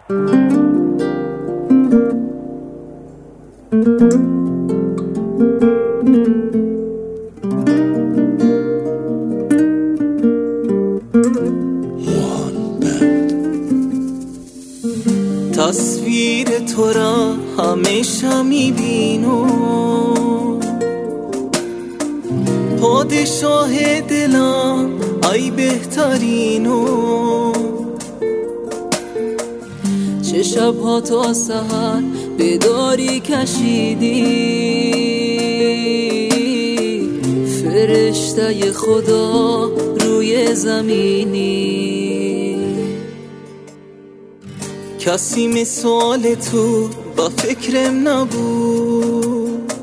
تصویر تو را همیشه میبینم، پادشاه دلم ای بهترینو. چه شبها تا سحر بیداری کشیدی، فرشته خدا روی زمینی. کسی مثال تو با فکرم نبود،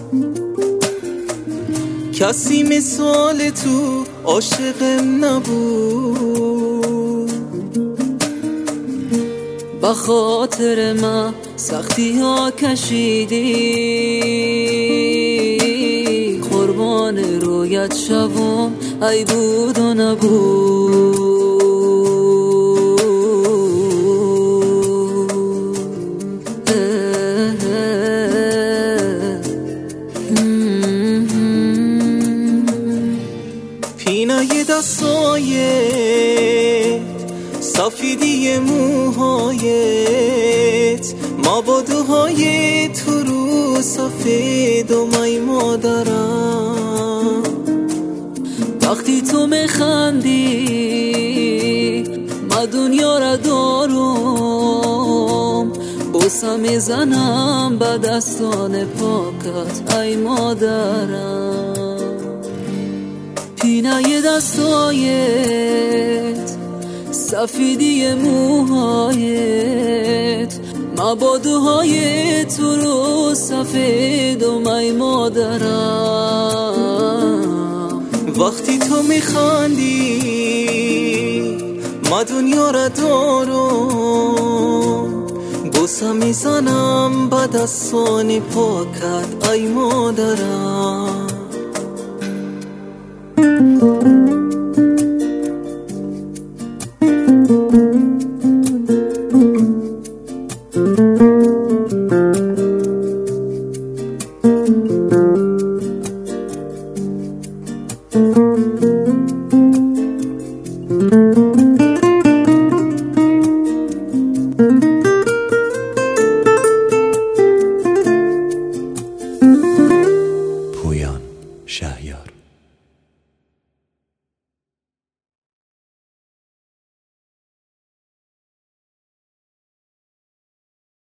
کسی مثال تو عاشقم نبود. با خاطر من سختی ها کشیدی، قربان رویت شوم ای بود و نبود. پینای دستایت، سفیدی موهایت، مبادوهای تو رو سفید و مای مادرم. وقتی تو میخندی ما دنیا را دارم، بوسه میزنم به دستان پاکت ای مادرم. پینه دستایت، سفیدی موهایت، مبادوهای تو رو سفید و مای مادرم. وقتی تو میخندی ما دنیا را دارم، بوسه میزنم به دستان پاکت ای مادرم.